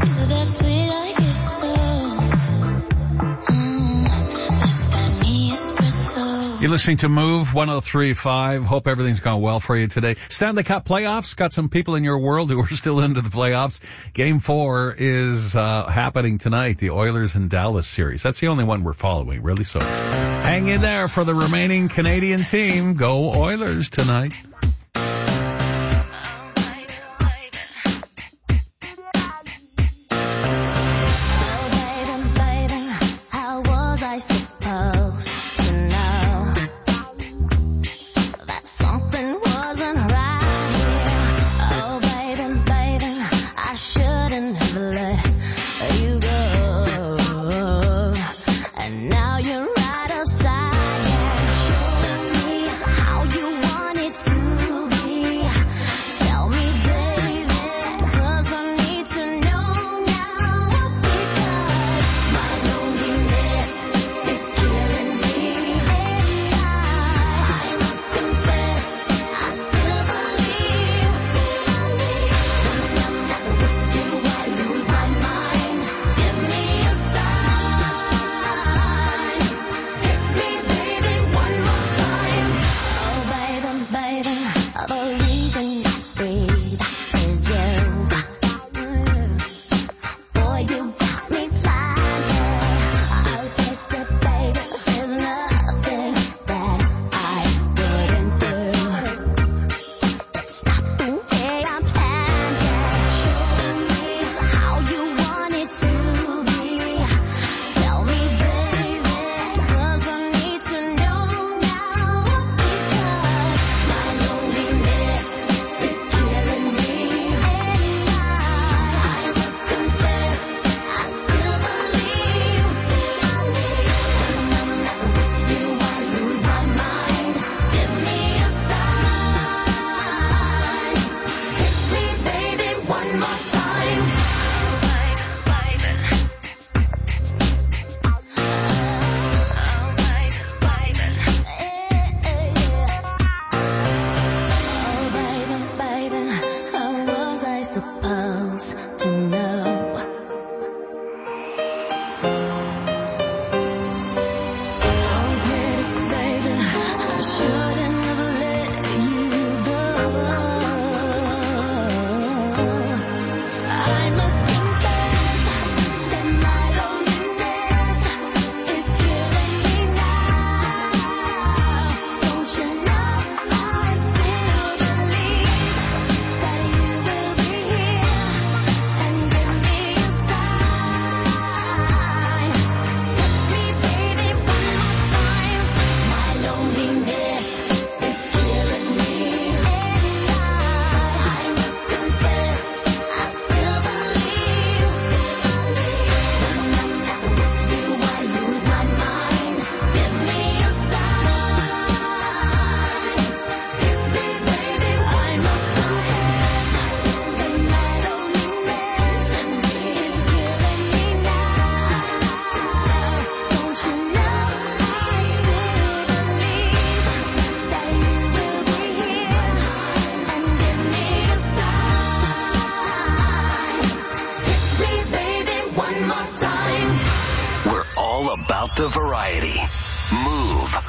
Is it that sweet? I guess so. That's that me espresso. You're listening to Move 103.5. Hope everything's gone well for you today. Stanley Cup playoffs. Got some people in your world who are still into the playoffs. Game 4 is happening tonight. The Oilers and Dallas series. That's the only one we're following, really. So hang in there for the remaining Canadian team. Go Oilers tonight. The variety. Move.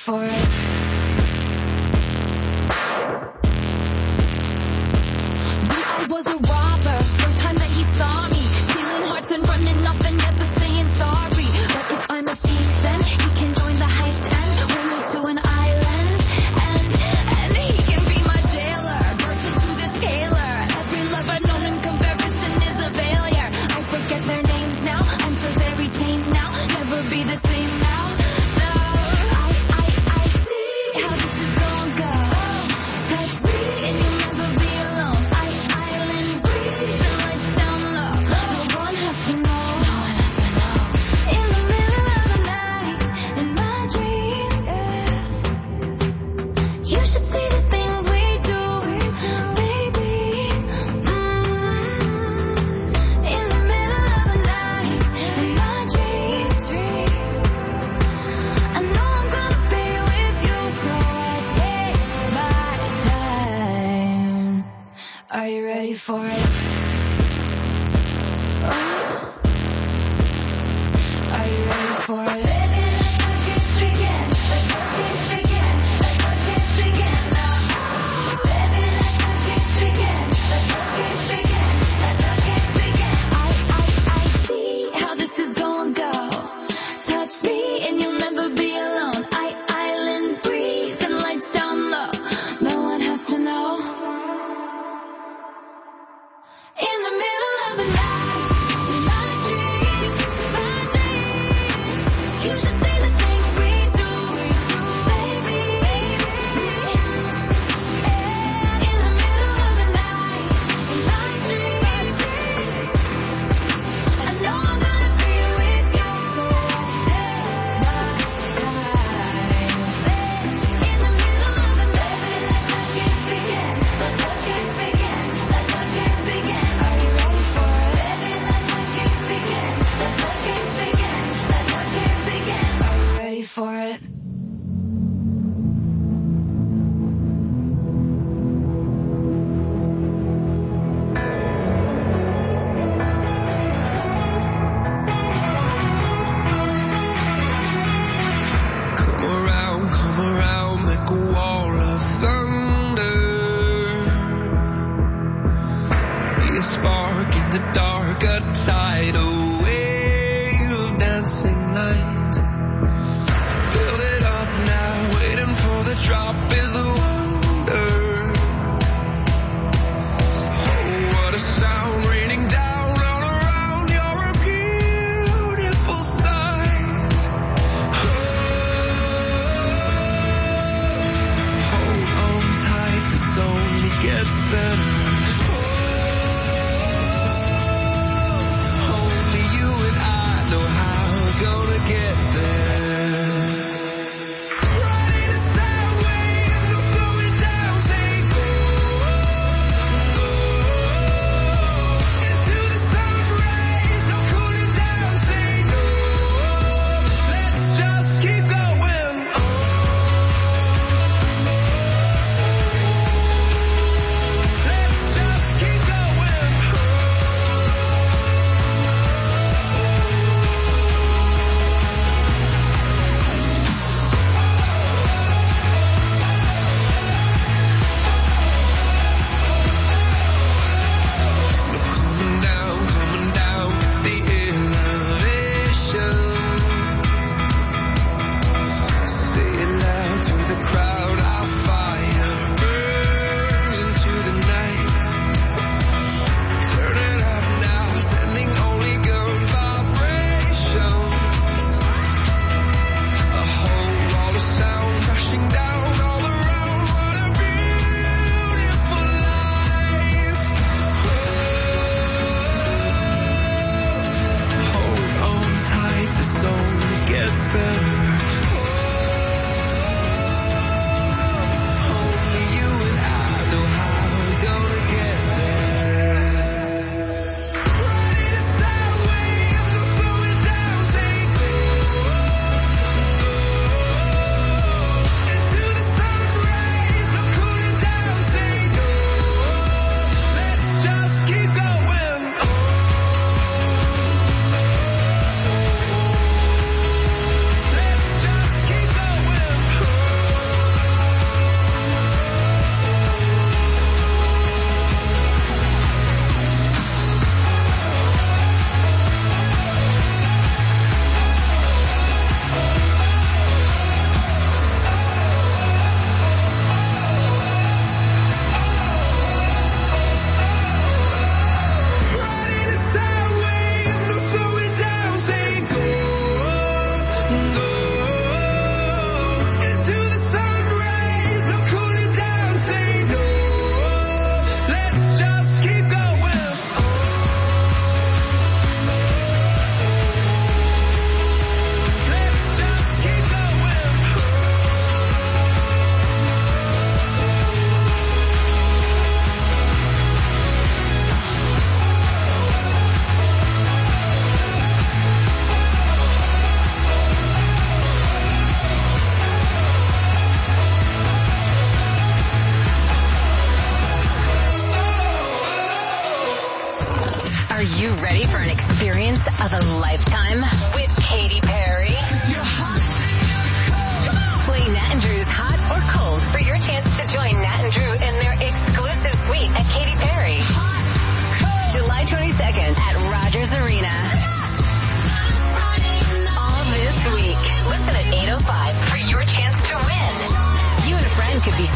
for it. I was a robber, first time that he saw me, stealing hearts and running off and never saying sorry. But if I'm a thief, then he can join the heist and we'll move to an island, and he can be my jailer, birth into this scalar. Every love I've known in comparison is a failure. I forget their names now, I'm so very tame now, never be the same now. No, I see how this is gonna go. Touch me and you'll never be alone. Island breeze and lights down low. No one has to know. No one has to know. In the middle of the night, in my dreams, you should see the things we do, baby. In the middle of the night, in my dreams, I know I'm gonna be with you, so I take my time. Are you ready for it? Are you ready for it? Baby, let the games begin. Let the games begin. Let the games begin now. Baby, let the games begin. Let the games begin. Let the games begin. I see how this is gonna go. Touch me and you'll never be alone. Island breeze and lights down low. No one has to know. In the middle of the night, my dreams, you should see the things we do, baby. In the middle of the night, my dreams, I know I'm gonna be with you, so I take my time. In the middle of the night, let the games begin. Let the games begin. Let the games begin. Are you ready for it? Baby, let the games begin. Let the games begin. Let the games begin. Are you ready for it? Come around, make a wall of thunder. Be a spark in the dark, a tidal wave of dancing light. Build it up now, waiting for the drop is the wonder. Oh, what a sound raining down all around, you're a beautiful sight. Hold on tight, this only gets better. Only you and I know how it goes.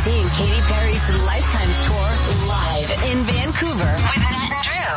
seeing Katy Perry's Lifetimes tour live in Vancouver with Nat and Drew.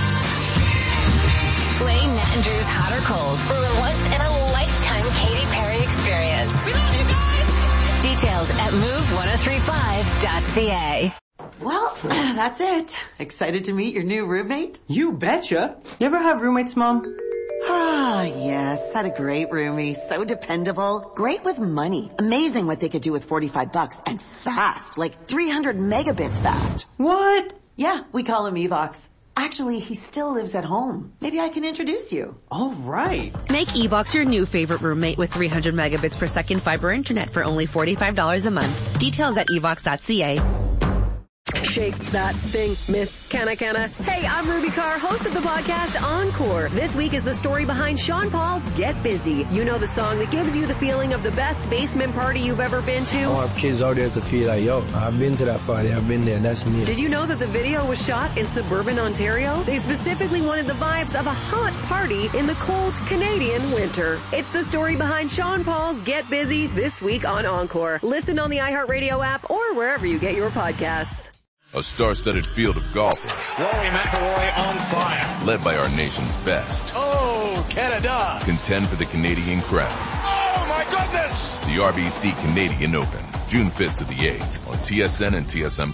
Play Nat and Drew's Hot or Cold for a once-in-a-lifetime Katy Perry experience. We love you guys! Details at move1035.ca. Well, that's it. Excited to meet your new roommate? You betcha. You ever have roommates, Mom? Ah, yes. Had a great roomie. So dependable. Great with money. Amazing what they could do with $45 and fast. Like 300 megabits fast. What? Yeah, we call him Evox. Actually, he still lives at home. Maybe I can introduce you. All right. Make Evox your new favorite roommate with 300 megabits per second fiber internet for only $45 a month. Details at evox.ca. Shake that thing, Miss Canna. Hey, I'm Ruby Carr, host of the podcast Encore. This week is the story behind Sean Paul's Get Busy. You know the song that gives you the feeling of the best basement party you've ever been to? I want kids out there to feel like, yo, I've been to that party, I've been there, that's me. Did you know that the video was shot in suburban Ontario? They specifically wanted the vibes of a hot party in the cold Canadian winter. It's the story behind Sean Paul's Get Busy this week on Encore. Listen on the iHeartRadio app or wherever you get your podcasts. A star-studded field of golfers. Rory McIlroy on fire. Led by our nation's best. Oh, Canada. Contend for the Canadian crown. Oh, my goodness. The RBC Canadian Open, June 5th to the 8th on TSN and TSN+.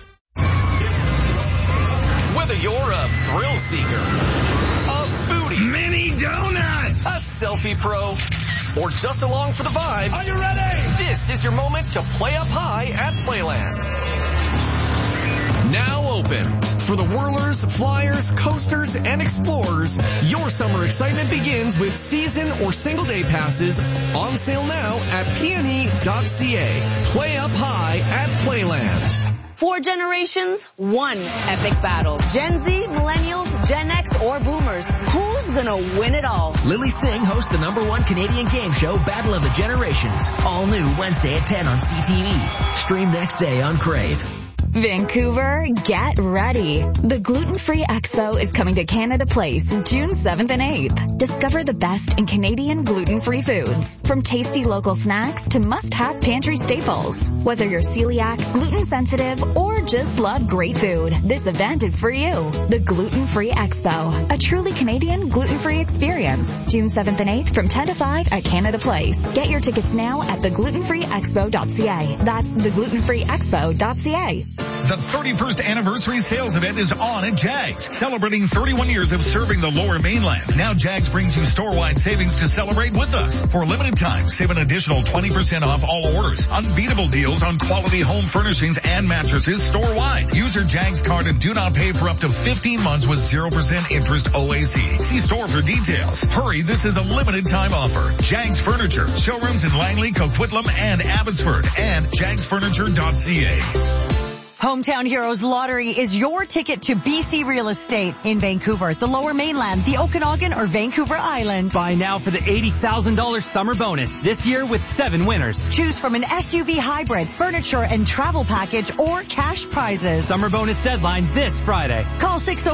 Whether you're a thrill seeker, a foodie, mini donuts, a selfie pro, or just along for the vibes. Are you ready? This is your moment to play up high at Playland. Now open. For the whirlers, flyers, coasters, and explorers, your summer excitement begins with season or single day passes on sale now at pne.ca. Play up high at Playland. 4 generations, one epic battle. Gen Z, millennials, Gen X, or boomers. Who's gonna win it all? Lily Singh hosts the #1 Canadian game show, Battle of the Generations. All new Wednesday at 10 on CTV. Stream next day on Crave. Vancouver, get ready. The Gluten-Free Expo is coming to Canada Place June 7th and 8th. Discover the best in Canadian gluten-free foods, from tasty local snacks to must-have pantry staples. Whether you're celiac, gluten-sensitive, or just love great food, this event is for you. The Gluten-Free Expo, a truly Canadian gluten-free experience. June 7th and 8th from 10 to 5 at Canada Place. Get your tickets now at theglutenfreeexpo.ca. That's theglutenfreeexpo.ca. The 31st anniversary sales event is on at Jags, celebrating 31 years of serving the Lower Mainland. Now Jags brings you store-wide savings to celebrate with us. For a limited time, save an additional 20% off all orders. Unbeatable deals on quality home furnishings and mattresses store-wide. Use your Jags card and do not pay for up to 15 months with 0% interest OAC. See store for details. Hurry, this is a limited time offer. Jags Furniture, showrooms in Langley, Coquitlam, and Abbotsford, and jagsfurniture.ca. Hometown Heroes Lottery is your ticket to BC real estate in Vancouver, the Lower Mainland, the Okanagan, or Vancouver Island. Buy now for the $80,000 summer bonus this year with 7 winners. Choose from an SUV hybrid, furniture and travel package, or cash prizes. Summer bonus deadline this Friday. Call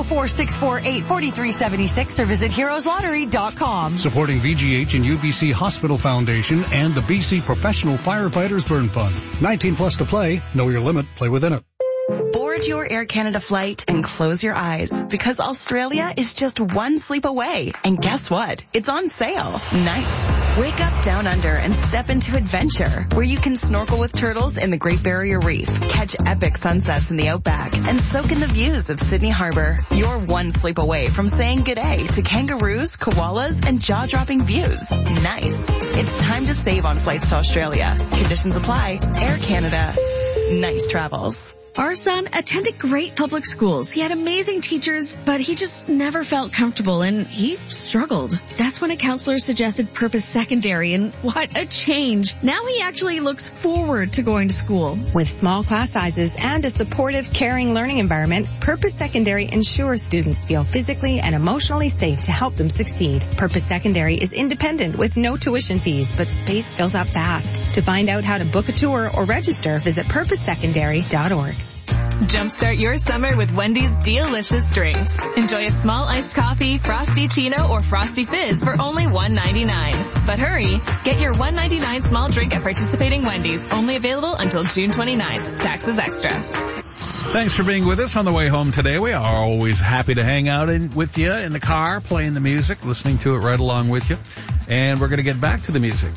604-648-4376 or visit heroeslottery.com. Supporting VGH and UBC Hospital Foundation and the BC Professional Firefighters Burn Fund. 19 plus to play. Know your limit. Play within it. Board your Air Canada flight and close your eyes, because Australia is just one sleep away. And guess what? It's on sale. Nice. Wake up down under and step into adventure, where you can snorkel with turtles in the Great Barrier Reef, catch epic sunsets in the Outback, and soak in the views of Sydney Harbor. You're one sleep away from saying g'day to kangaroos, koalas, and jaw-dropping views. Nice. It's time to save on flights to Australia. Conditions apply. Air Canada. Nice travels. Our son attended great public schools. He had amazing teachers, but he just never felt comfortable and he struggled. That's when a counselor suggested Purpose Secondary, and what a change. Now he actually looks forward to going to school. With small class sizes and a supportive, caring learning environment, Purpose Secondary ensures students feel physically and emotionally safe to help them succeed. Purpose Secondary is independent with no tuition fees, but space fills up fast. To find out how to book a tour or register, visit purposesecondary.org. Jumpstart your summer with Wendy's delicious drinks. Enjoy a small iced coffee, frosty chino, or frosty fizz for only $1.99. But hurry, get your $1.99 small drink at participating Wendy's. Only available until June 29th. Taxes extra. Thanks for being with us on the way home today. We are always happy to hang out with you in the car, playing the music, listening to it right along with you. And we're going to get back to the music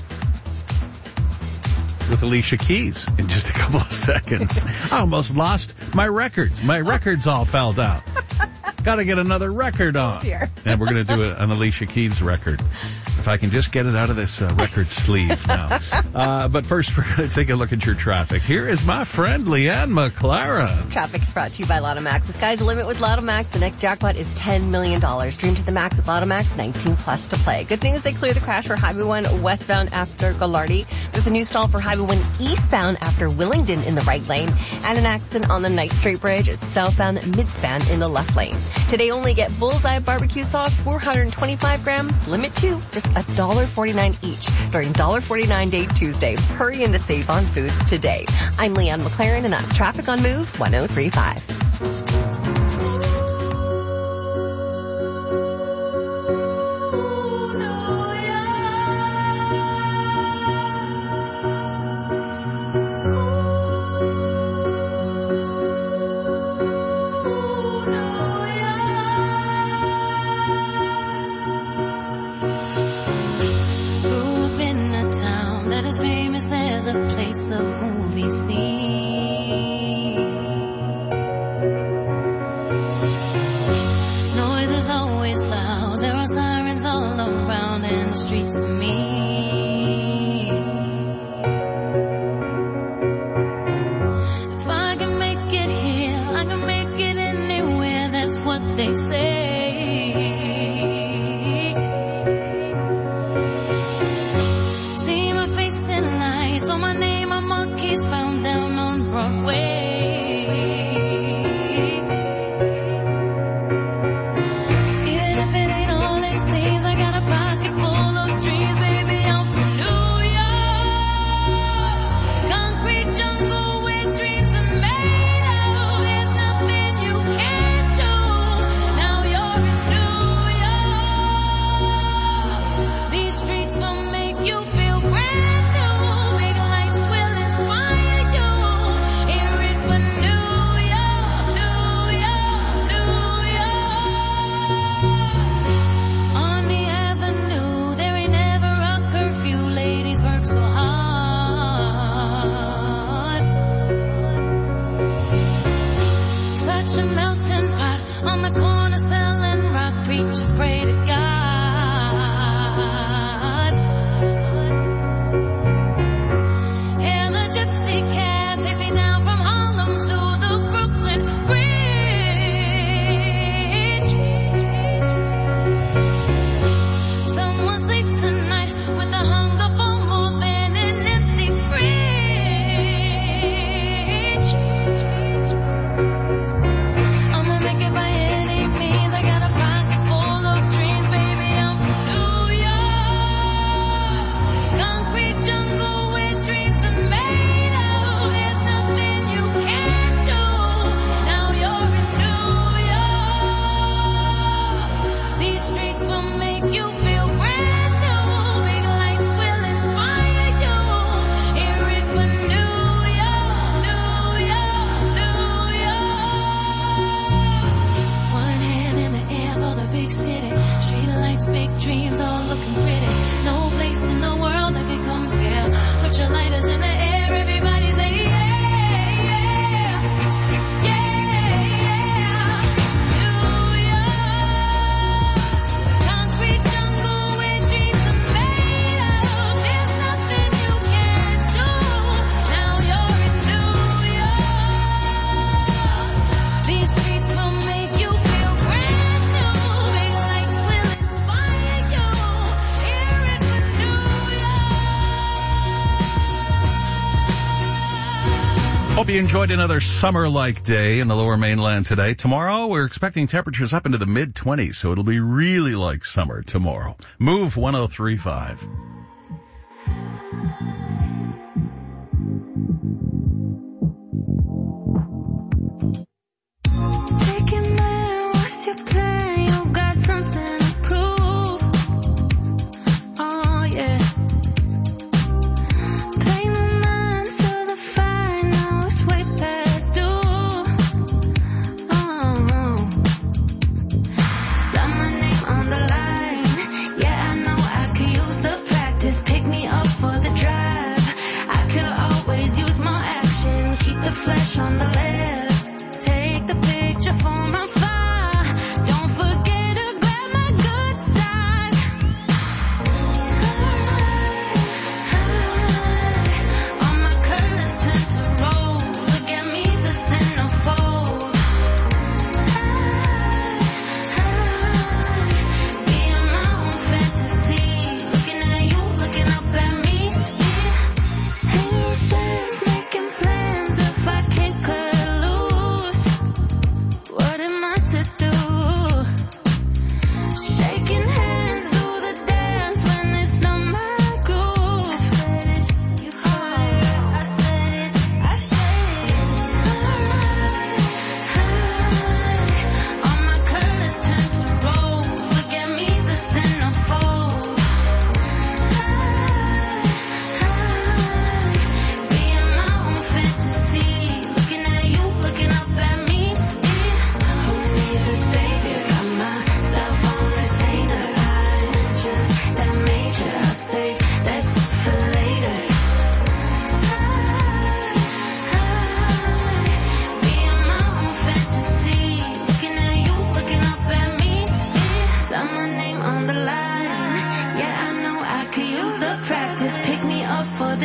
with Alicia Keys in just a couple of seconds. I almost lost my records. My records all fell down. Got to get another record on. And we're going to do an Alicia Keys record. If I can just get it out of this record sleeve now. But first, we're going to take a look at your traffic. Here is my friend Leanne McLaren. Traffic's brought to you by Lotto Max. The sky's the limit with Lotto Max. The next jackpot is $10 million. Dream to the max with Lotto Max, 19 plus to play. Good news, they cleared the crash for Highway 1 westbound after Gallardi. There's a new stall for Highway 1 eastbound after Willingdon in the right lane. And an accident on the Ninth Street Bridge. It's southbound midspan in the left lane. Today only get Bullseye barbecue sauce, 425 grams. Limit 2, just $1.49 each during $1.49 Day Tuesday. Hurry in to save on foods today. I'm Leanne McLaren, and that's Traffic on Move 1035. Famous as a place of movie scenes. Noise is always loud. There are sirens all around, and the streets are mean. If I can make it here, I can make it anywhere. That's what they say. On my name, a monkey's found down on Broadway. Even if it ain't all it seems, I got a pocket full of dreams, baby. I'm from New York, concrete jungle where dreams are made of. There's nothing you can't do. Now you're in New York. These streets will make you feel brand new. A melting pot on the corner selling rock. Preachers pray to God. And the gypsy cab takes me down from Harlem to the Brooklyn Bridge. Someone sleeps tonight with the hunger for more than an empty fridge. By any means, I got a pocket full of dreams, baby. I'm from New York, concrete jungle where dreams are made of. There's nothing you can't do. Now you're in New York. These streets will make you feel brand new. Big lights will inspire you. Hear it for New York, New York, New York. One hand in the air for the big city. Street lights, big dreams, all looking pretty. No place in the world that can compare. Put your lighters in the air, everybody say yeah, yeah, yeah. New York, concrete jungle where dreams are made of. There's nothing you can't do. Now you're in New York. These streets will make you feel brand new. Big lights will inspire you. Hear it for New York. Hope you enjoyed another summer-like day in the Lower Mainland today. Tomorrow, we're expecting temperatures up into the mid-20s, so it'll be really like summer tomorrow. Move 1035.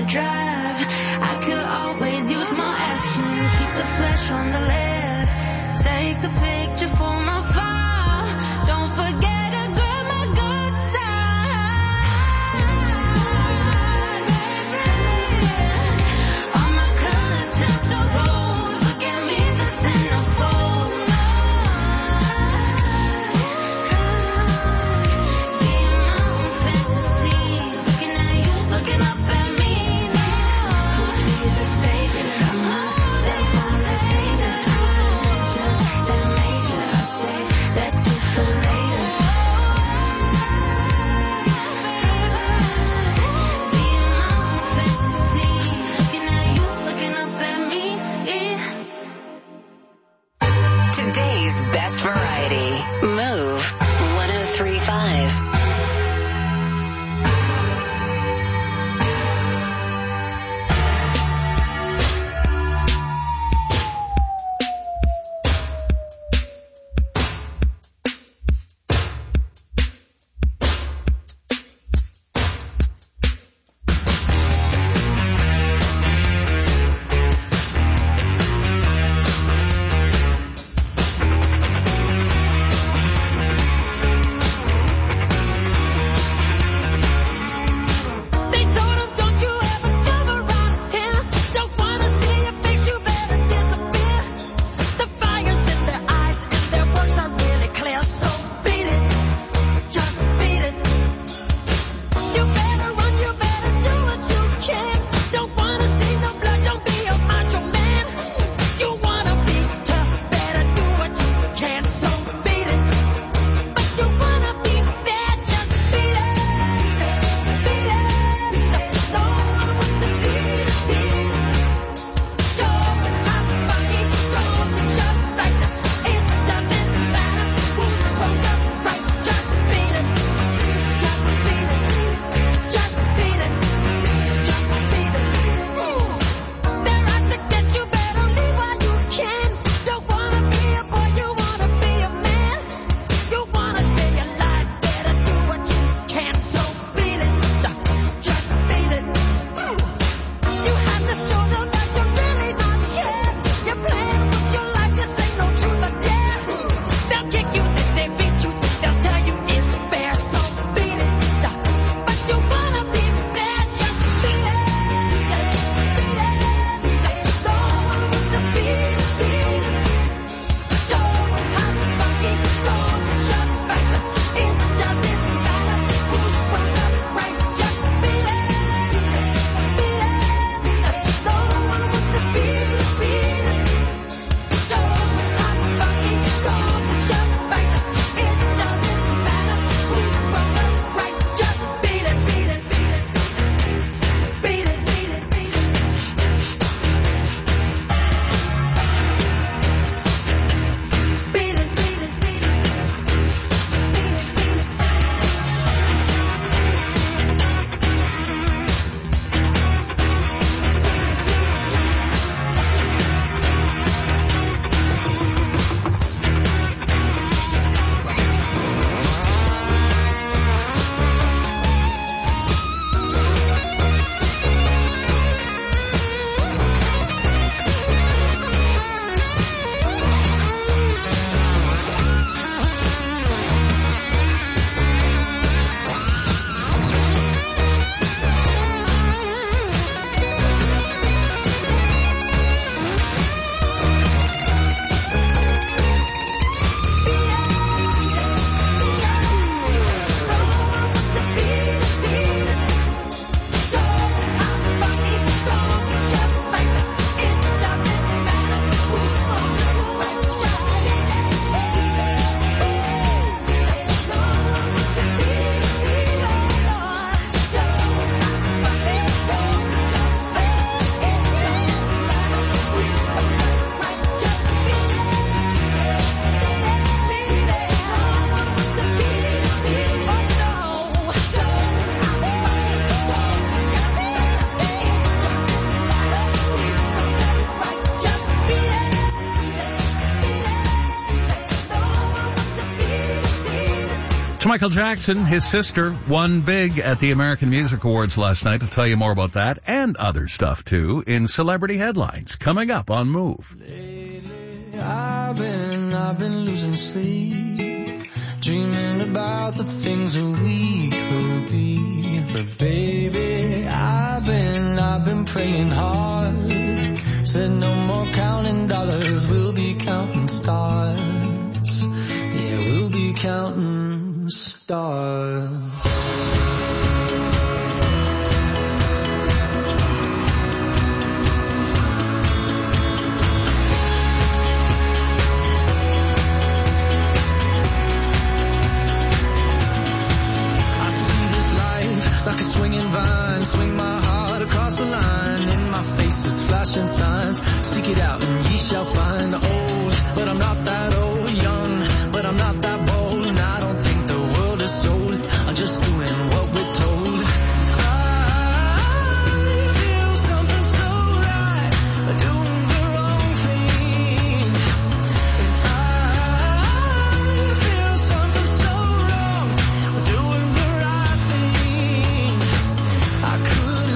drive. I could always use more action. Keep the flesh on the left. Take the picture for my file. Don't forget to grab my good side. All my colors turn to rose. Look at me, the centerfold. Being my own fantasy. Looking at you, looking up at me now. He's a savior. That's all I take. That major update, that do for later. So Michael Jackson, his sister, won big at the American Music Awards last night. I'll tell you more about that and other stuff, too, in Celebrity Headlines coming up on Move. Lately, I've been losing sleep, dreaming about the things that we could be. But baby, I've been praying hard. Said no more counting dollars, we'll be counting stars. Yeah, we'll be counting stars. Like a swinging vine, swing my heart across the line. In my face is flashing signs. Seek it out and ye shall find. Old, but I'm not that old. Young, but I'm not that bold. And I don't think the world is sold. I'm just doing what we're told. I feel something so right, doing the wrong thing. And I feel something so wrong, doing the right thing. I could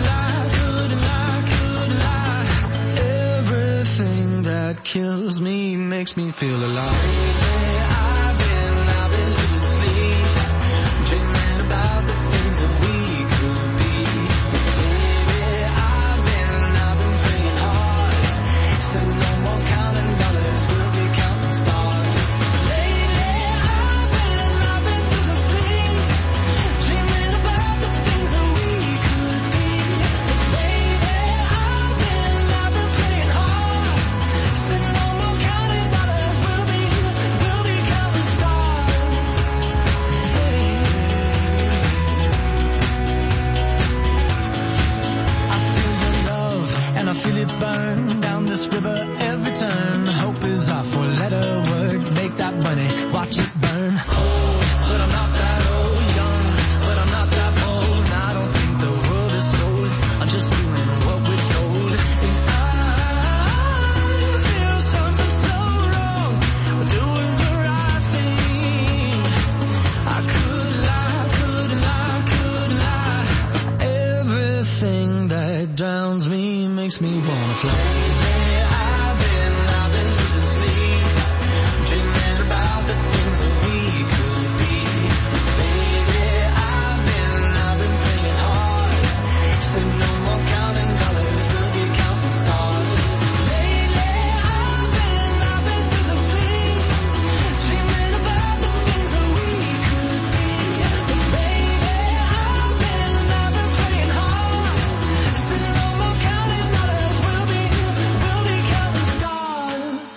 lie. Everything that kills me makes me feel alive. I've been losing sleep, dreaming about the things that we could be. Baby, I've been praying hard. Said no more counting dollars, we'll be counting stars. Lately, I've been losing sleep, dreaming about the things that we could be. Baby, I've been praying hard. Said no more counting dollars, we'll be counting stars. Hey. I feel your love and I feel it burn down this river every turn. Hope is our four-letter word. Make that money, watch it burn. Old, but I'm not that old. Young, but I'm not that bold. And I don't think the world is sold. I'm just doing what we're told. And I feel something so wrong, doing the right thing. I could lie. Everything that drowns me makes me wanna fly. I've been losing sleep, dreaming about the things that we could be. Baby, I've been praying hard. Said no more counting dollars, we'll be counting stars. Lately, I've been losing sleep, dreaming about the things that we could be. But baby, I've been praying hard. Said no more counting dollars, we'll be counting stars.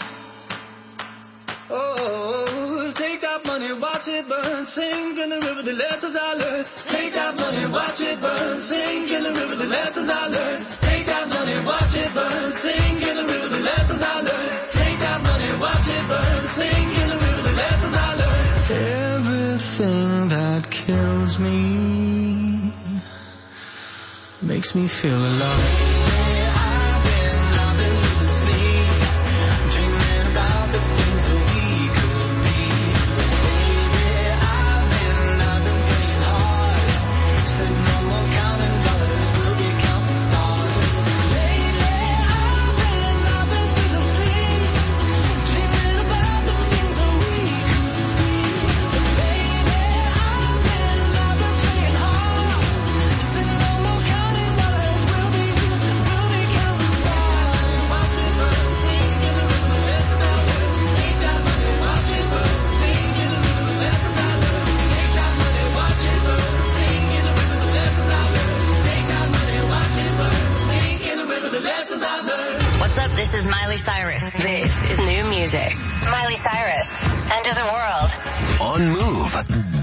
Oh, take that money, watch it burn, sink in the river, the lessons I learned. Take that money, watch it burn, sink in the river, the lessons I learned. Take that money, watch it burn, sink in the river, the lessons I learned. Take that money, watch it burn, sink in the river, the lessons I learned. Everything that kills me makes me feel alive. I've been losing sleep, dreaming about the things that we could be. Baby, I've been praying hard. Said no more counting dollars, we'll be counting stars. Lately, I've been losing sleep, dreaming about the things that we could be. Baby, I've been praying hard. Said no more counting dollars, we'll be counting stars. Watch it burn, sing in the river, the lessons I learned. Take that money, watch it burn, sing in the river, the lessons I learned. Take that money, watch it burn, sing in the river, the lessons I learned. Take that money, watch it burn, sing in the river, the lessons I learned. What's up? This is Miley Cyrus. This is new music. Miley Cyrus, End of the World. On Move.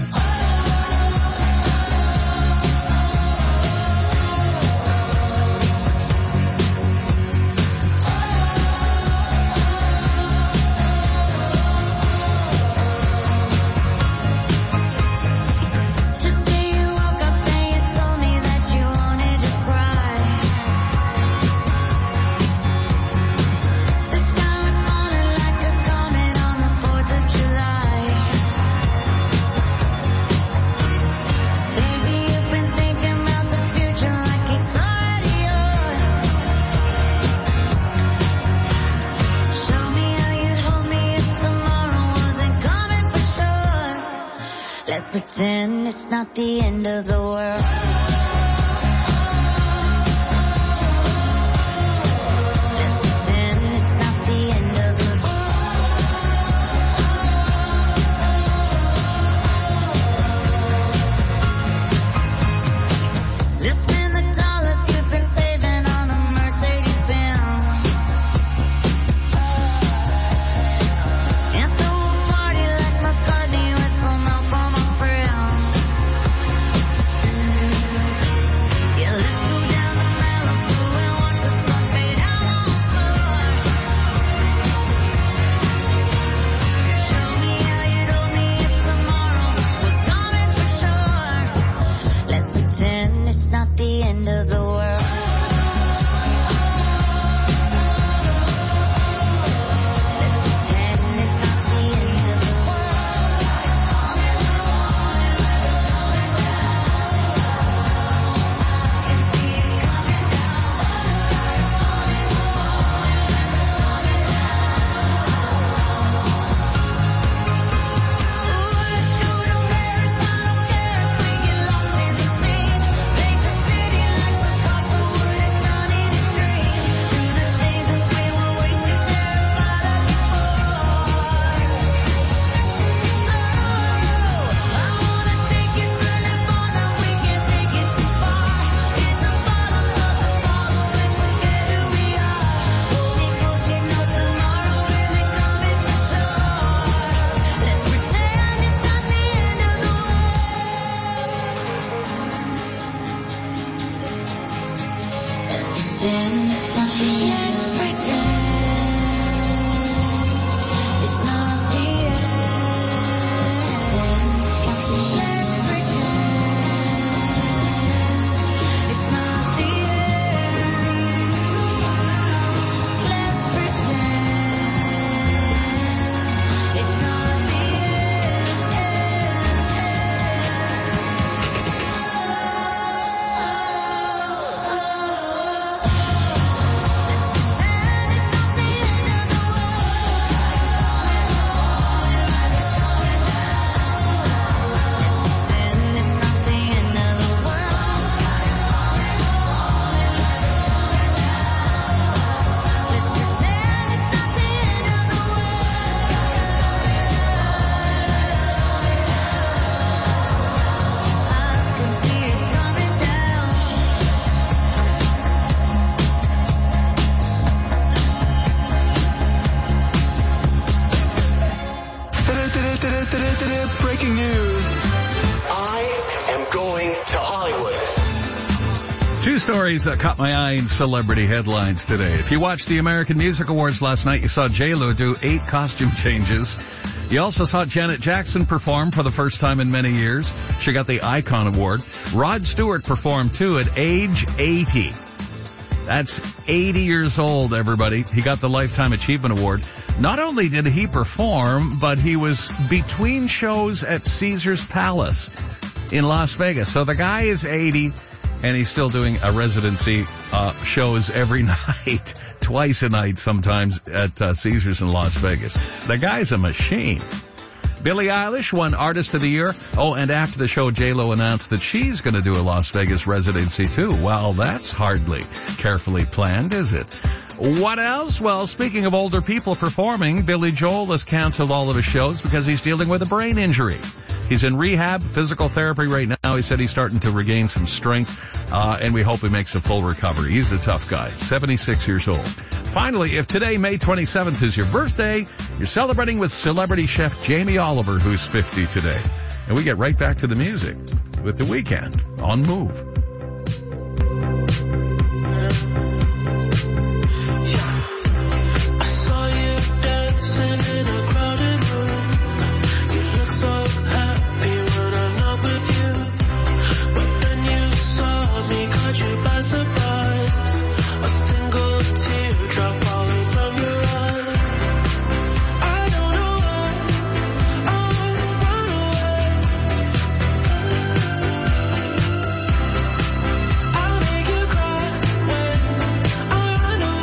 Today you woke up and you told me that you wanted to cry. The sky was falling like a comet on the 4th of July. pretend it's not the end of the world. Let's pretend it's not the end of the world. Let's spend the dollars you've been saving on a Mercedes Benz. And throw a party like McCartney with some help from my friends. Yeah, let's go down to Malibu and watch the sun fade out on tour. Show me how you'd hold me if tomorrow was coming for sure. Let's pretend it's not the end of the world. Breaking news. I am going to Hollywood. Two stories that caught my eye in celebrity headlines today. If you watched the American Music Awards last night, you saw J-Lo do 8 costume changes. You also saw Janet Jackson perform for the first time in many years. She got the Icon Award. Rod Stewart performed too at age 80. That's 80 years old, everybody. He got the Lifetime Achievement Award. Not only did he perform, but he was between shows at Caesars Palace in Las Vegas. So the guy is 80, and he's still doing a residency, shows every night, twice a night sometimes at Caesars in Las Vegas. The guy's a machine. Billie Eilish won Artist of the Year. Oh, and after the show, J-Lo announced that she's going to do a Las Vegas residency too. Well, that's hardly carefully planned, is it? What else? Well, speaking of older people performing, Billy Joel has canceled all of his shows because he's dealing with a brain injury. He's in rehab, physical therapy right now. He said he's starting to regain some strength, and we hope he makes a full recovery. He's a tough guy, 76 years old. Finally, if today, May 27th, is your birthday, you're celebrating with celebrity chef Jamie Oliver, who's 50 today. And we get right back to the music with The Weeknd on Move. I saw you dancing in a crowded room. You look so happy when I'm not with you. But then you saw me, caught you by surprise. A single teardrop falling from your eye. I don't know why I run away. I'll make you cry when I run away.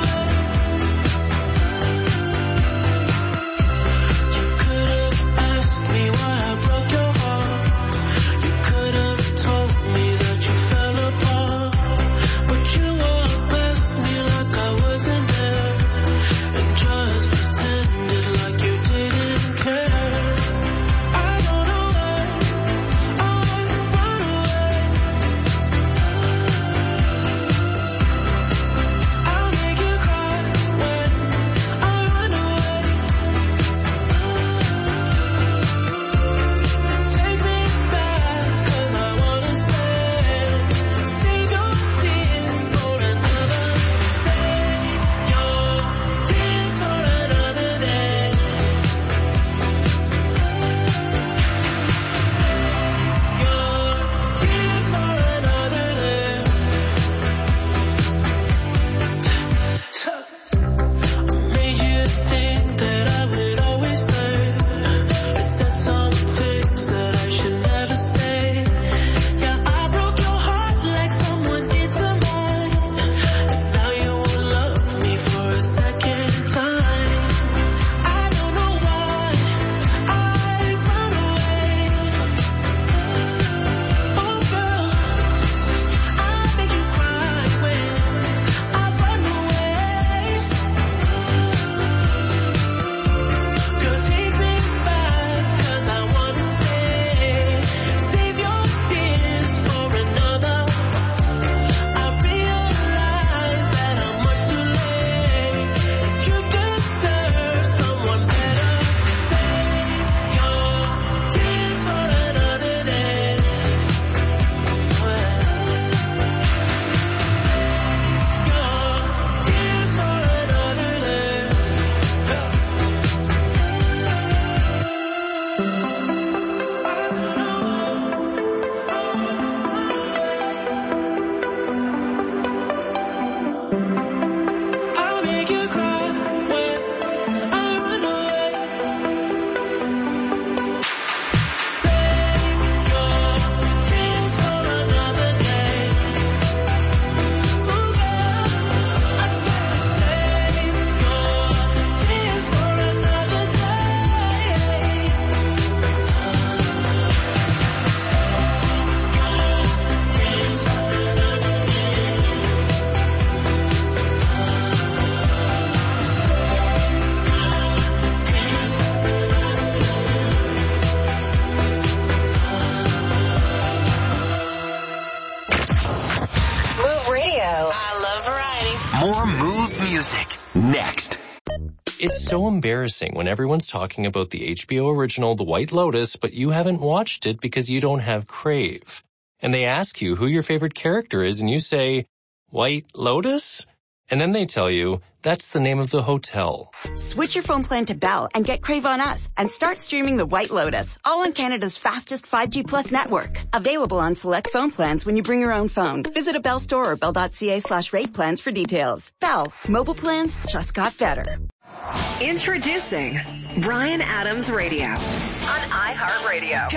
Radio. I love variety. More Move music next. It's so embarrassing when everyone's talking about the HBO original The White Lotus, but you haven't watched it because you don't have Crave. And they ask you who your favorite character is, and you say, White Lotus? And then they tell you, that's the name of the hotel. Switch your phone plan to Bell and get Crave on us and start streaming The White Lotus, all on Canada's fastest 5G plus network. Available on select phone plans when you bring your own phone. Visit a Bell store or bell.ca/rate plans for details. Bell, mobile plans just got better. Introducing Bryan Adams Radio on iHeartRadio.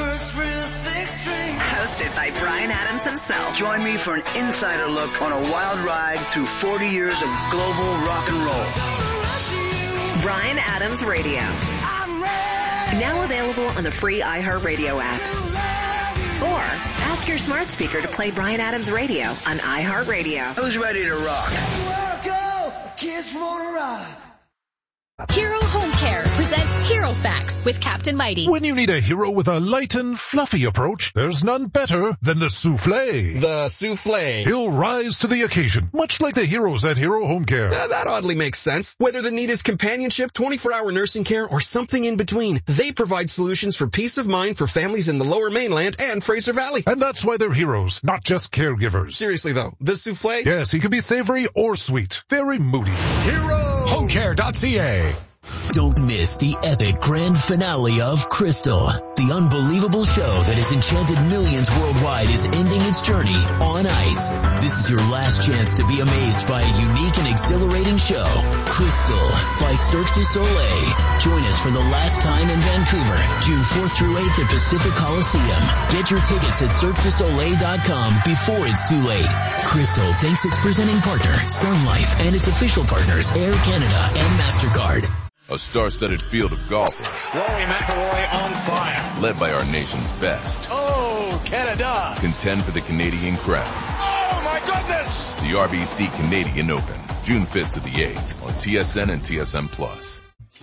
Hosted by Bryan Adams himself. Join me for an insider look on a wild ride through 40 years of global rock and roll. Bryan Adams Radio. Now available on the free iHeartRadio app. Or ask your smart speaker to play Bryan Adams Radio on iHeartRadio. Who's ready to rock? Kids wanna ride. Hero Home Care presents Hero Facts with Captain Mighty. When you need a hero with a light and fluffy approach, there's none better than the souffle. The souffle. He'll rise to the occasion, much like the heroes at Hero Home Care. That oddly makes sense. Whether the need is companionship, 24-hour nursing care, or something in between, they provide solutions for peace of mind for families in the Lower Mainland and Fraser Valley. And that's why they're heroes, not just caregivers. Seriously though, the souffle? Yes, he can be savory or sweet. Very moody. Hero! HomeCare.ca. Don't miss the epic grand finale of Crystal. The unbelievable show that has enchanted millions worldwide is ending its journey on ice. This is your last chance to be amazed by a unique and exhilarating show. Crystal by Cirque du Soleil. Join us for the last time in Vancouver, June 4th through 8th at Pacific Coliseum. Get your tickets at CirqueDuSoleil.com before it's too late. Crystal thanks its presenting partner, Sun Life, and its official partners, Air Canada and MasterCard. A star-studded field of golfers. Rory McIlroy on fire. Led by our nation's best. Oh, Canada. Contend for the Canadian crown. Oh, my goodness. The RBC Canadian Open, June 5th to the 8th on TSN and TSN+.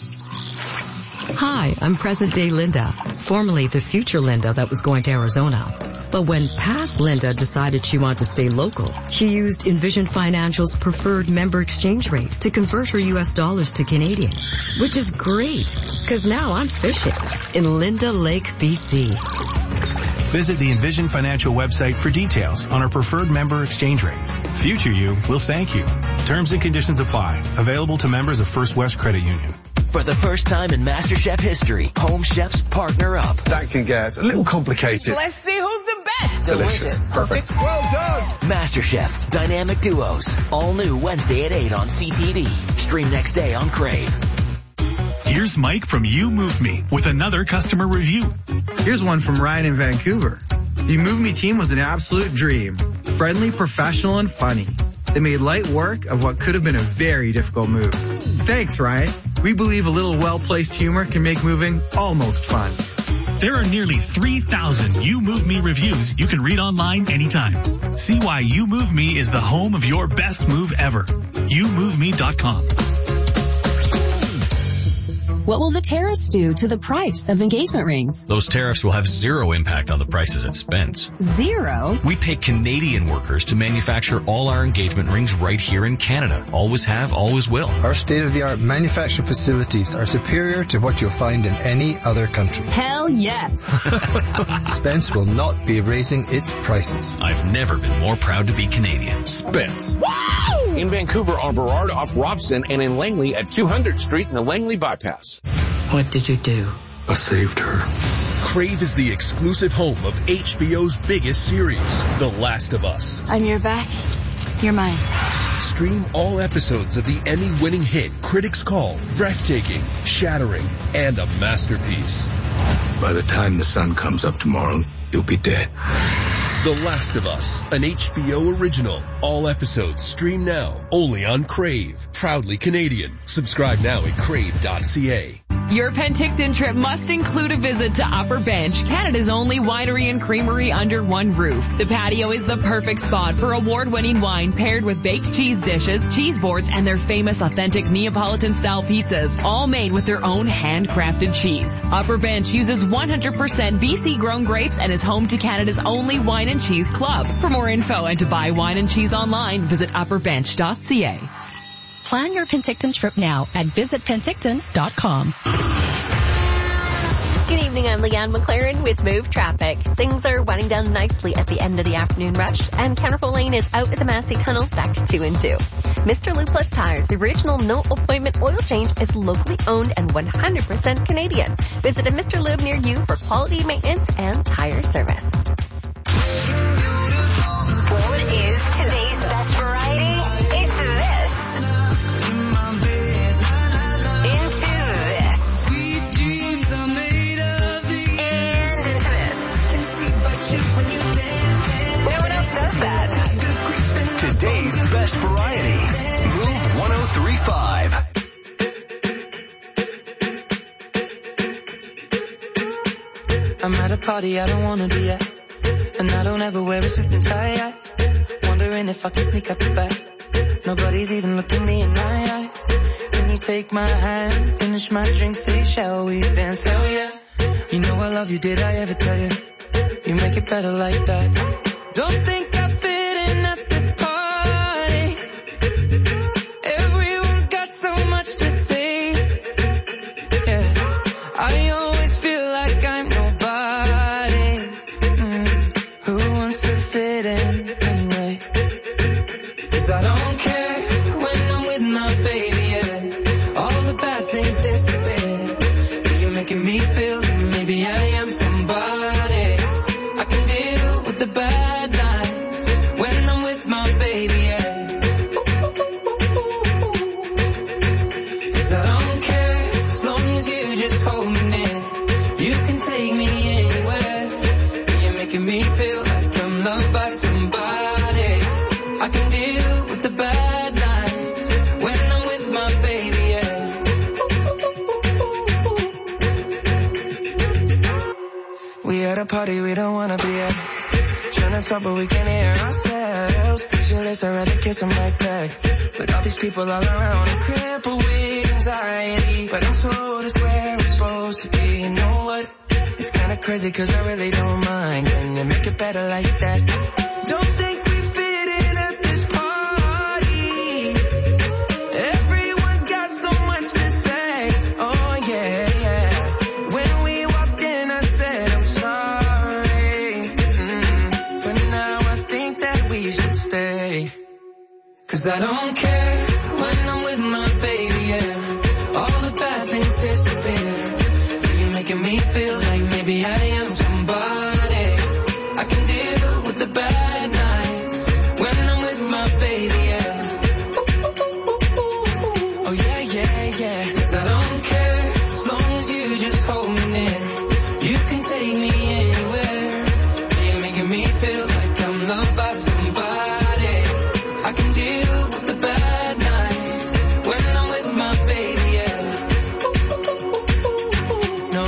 Hi, I'm present-day Linda, formerly the future Linda that was going to Arizona. But when past Linda decided she wanted to stay local, she used Envision Financial's preferred member exchange rate to convert her U.S. dollars to Canadian, which is great, because now I'm fishing in Linda Lake, BC. Visit the Envision Financial website for details on our preferred member exchange rate. Future you will thank you. Terms and conditions apply. Available to members of First West Credit Union. For the first time in MasterChef history, home chefs partner up. That can get a little complicated. Let's see who's the best. Delicious. Perfect. Well done. MasterChef, Dynamic Duos. All new Wednesday at 8 on CTV. Stream next day on Crave. Here's Mike from You Move Me with another customer review. Here's one from Ryan in Vancouver. The Move Me team was an absolute dream. Friendly, professional, and funny. They made light work of what could have been a very difficult move. Thanks, Ryan. We believe a little well-placed humor can make moving almost fun. There are nearly 3,000 You Move Me reviews you can read online anytime. See why You Move Me is the home of your best move ever. YouMoveMe.com. What will the tariffs do to the price of engagement rings? Those tariffs will have zero impact on the prices at Spence. Zero? We pay Canadian workers to manufacture all our engagement rings right here in Canada. Always have, always will. Our state-of-the-art manufacturing facilities are superior to what you'll find in any other country. Hell yes. Spence will not be raising its prices. I've never been more proud to be Canadian. Spence. Wow! In Vancouver on Burrard off Robson and in Langley at 200th Street in the Langley Bypass. What did you do? I saved her. Crave is the exclusive home of HBO's biggest series, The Last of Us. I'm your back. You're mine. Stream all episodes of the Emmy-winning hit critics call breathtaking, shattering, and a masterpiece. By the time the sun comes up tomorrow, you'll be dead. The Last of Us, an HBO original. All episodes stream now, only on Crave. Proudly Canadian. Subscribe now at crave.ca. Your Penticton trip must include a visit to Upper Bench, Canada's only winery and creamery under one roof. The patio is the perfect spot for award-winning wine paired with baked cheese dishes, cheese boards, and their famous authentic Neapolitan-style pizzas, all made with their own handcrafted cheese. Upper Bench uses 100% BC-grown grapes and is home to Canada's only wine and cheese club. For more info and to buy wine and cheese online, visit upperbench.ca. Plan your Penticton trip now at visitpenticton.com. Good evening, I'm Leanne McLaren with Move Traffic. Things are winding down nicely at the end of the afternoon rush, and Counterful Lane is out at the Massey Tunnel back to 2 and 2. Mr. Lube Plus Tires, the original no-appointment oil change, is locally owned and 100% Canadian. Visit a Mr. Lube near you for quality maintenance and tire service. What is today's best variety? It's this. Into this. Sweet dreams are made of these. And into this. No one else does that. Today's best variety. Move 103.5. I'm at a party I don't wanna be at, and I don't ever wear a suit and tie. Wondering if I can sneak out the back. Nobody's even looking me in my eyes. Can you take my hand, finish my drink, say shall we dance? Hell yeah. You know I love you, did I ever tell you? You make it better like that. Don't think I fit in at this party. Everyone's got so much to say. Yeah, I always feel like I'm nobody. Who wants to fit in anyway? 'Cause I don't care when I'm with my baby, yeah. All the bad things disappear. You're making me feel that maybe I am somebody. I can deal with the bad nights when I'm with my baby, yeah. 'Cause I don't care as long as you just hold me near. You can take me anywhere. You're making me feel like I'm loved by somebody. I can deal with the bad nights when I'm with my baby, yeah. We at a party we don't wanna be at. Trying to talk but we can't hear ourselves. Pictureless, I'd rather kiss them right back. But all these people all around are crippled with anxiety. But I'm told it's where I'm supposed to be. You know what? It's kinda crazy 'cause I really don't mind. Can you make it better like that? Don't think we fit in at this party. Everyone's got so much to say. Oh yeah, yeah. When we walked in I said I'm sorry. But now I think that we should stay. 'Cause I don't care when I'm with my baby, yeah. All the bad things disappear. You're making me feel like maybe I am somebody. I can deal with the bad nights when I'm with my baby, yeah. Oh yeah, yeah, yeah. 'Cause I don't care as long as you just hold me near. You can take me anywhere. You're making me feel like I'm loved by somebody. I can deal with the bad nights when I'm with my baby, yeah. No,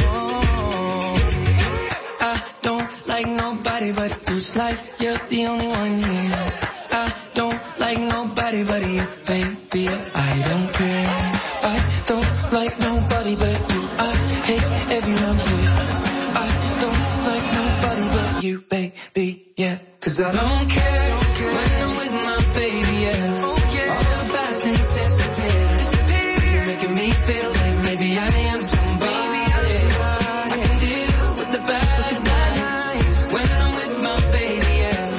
I don't like nobody but you. It's like you're the only one here. I don't like nobody but you, baby. I don't care. I don't like nobody but you. I hate everyone here. I don't like nobody but you, baby, yeah. 'Cause I don't care when I'm with my baby, yeah. All the bad things disappear. You're making me feel like maybe I am somebody. I can deal with the bad nights when I'm with my baby, yeah.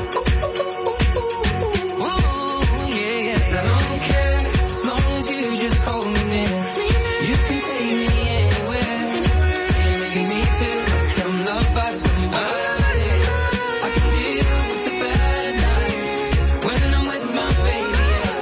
Ooh, yeah, yeah. 'Cause I don't care as long as you just hold me near. You can take me anywhere. You're making me feel like I'm loved by somebody. I can deal with the bad nights when I'm with my baby, yeah.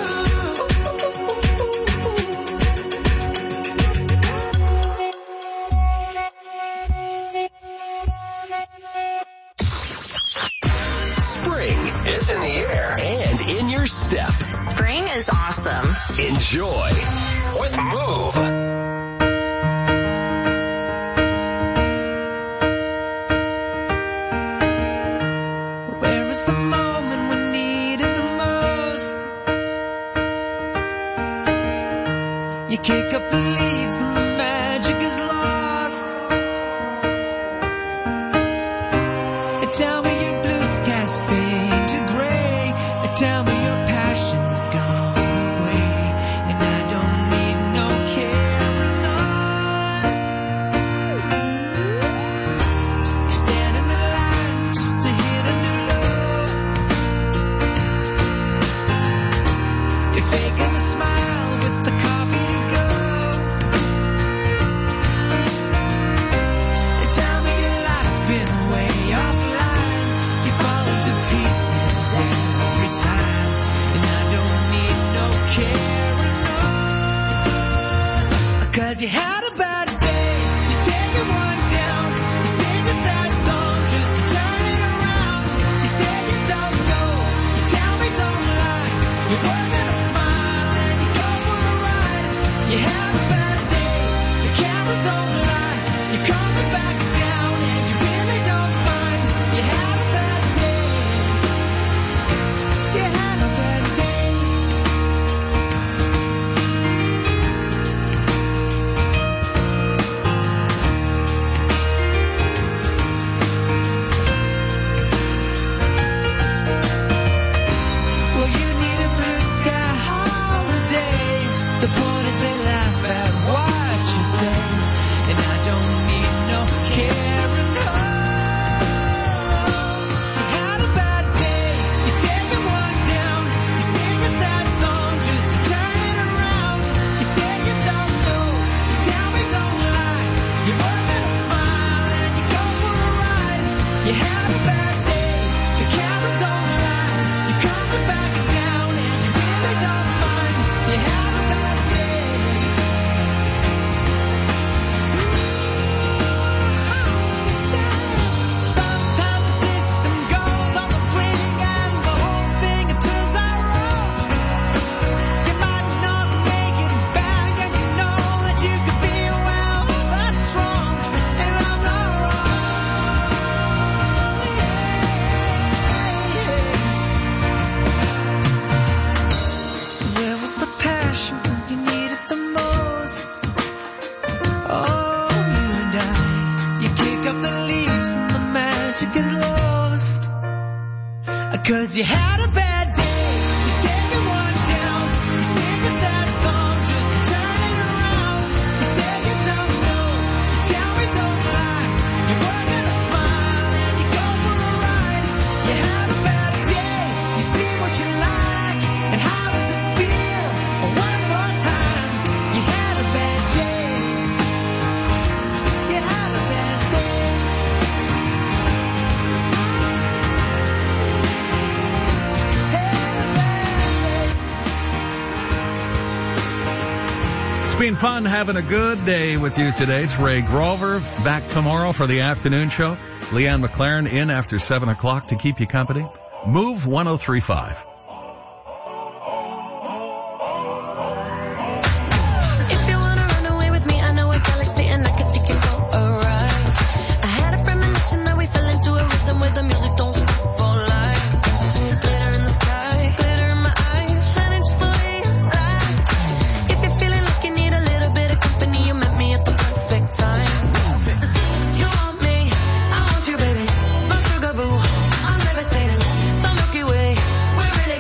Spring is in the air and in your step. Spring is awesome. Enjoy with Move. kick up the leaves and the magic is lost. Tell me your blue skies fade to gray. Tell me your passion's gone away. And I don't need no carrying on. You stand in the line just to hit a new low. You're faking a smile with the coffee to go. And tell me your life's been way offline. Pieces every time, and I don't need no carrying on. 'Cause you had a bad day, you take one down, you sing a sad song just to turn it around. You say you don't know, you tell me don't lie, you work at a smile and you go for a ride. You have a bad day, the camera don't lie, you're coming back down and you really don't mind. You had a bad day. The point is they laugh at what you say, and I don't need no carrying on. You had a bad day, you take one down, you sing a sad song just to turn it around. You say you don't know, you tell me don't lie, you work at a smile and you go for a ride. You had a bad day, the camera don't lie, you're coming back down and you really don't mind. You had a bad is lost. 'Cause you had a bad day, you take one down, you sing a sad song just to turn it around. You say you don't know, you tell me don't lie, you work at a smile and you go for a ride. You had a bad day, you see what you like, and how does it feel? One more time, you had a bad day, you had a bad day. It's been fun having a good day with you today. It's Ray Grover back tomorrow for the afternoon show. Leanne McLaren in after 7 o'clock to keep you company. Move 103.5. If you wanna run away with me, I know a galaxy and I can take you for a ride. I had a premonition that we fell into a rhythm where the music don't stop for life. Glitter in the sky, glitter in my eyes, shining just the way you like. If you're feeling like you need a little bit of company, you met me at the perfect time. You want me, I want you, baby. My sugar boo, I'm levitating. The Milky Way, we're in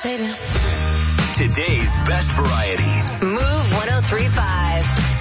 irritated. Today's best variety. Move 103.5.